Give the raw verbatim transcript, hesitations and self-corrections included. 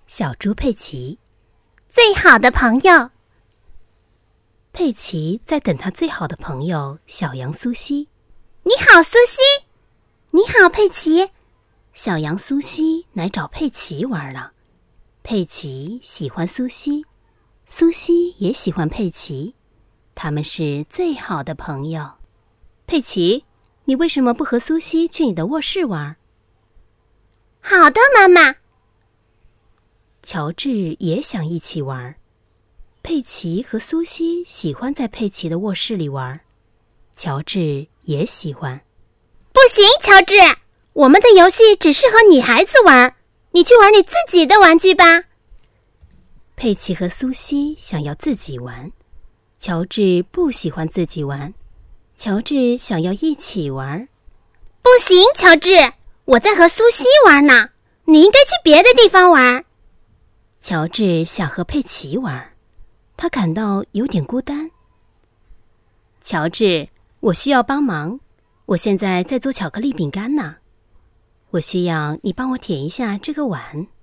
小猪佩奇， 最好的朋友。 佩奇在等他最好的朋友小羊苏西。 你好，苏西。你好，佩奇。 小羊苏西来找佩奇玩了。佩奇喜欢苏西，苏西也喜欢佩奇，他们是最好的朋友。佩奇，你为什么不和苏西去你的卧室玩？ 好的，妈妈。 乔治也想一起玩。佩奇和苏西喜欢在佩奇的卧室里玩，乔治也喜欢。 不行，乔治，我们的游戏只适合女孩子玩，你去玩你自己的玩具吧。 佩奇和苏西想要自己玩，乔治不喜欢自己玩，乔治想要一起玩。 不行，乔治，我在和苏西玩呢，你应该去别的地方玩。 乔治想和佩奇玩，他感到有点孤单。乔治，我需要帮忙，我现在在做巧克力饼干呢，我需要你帮我舔一下这个碗。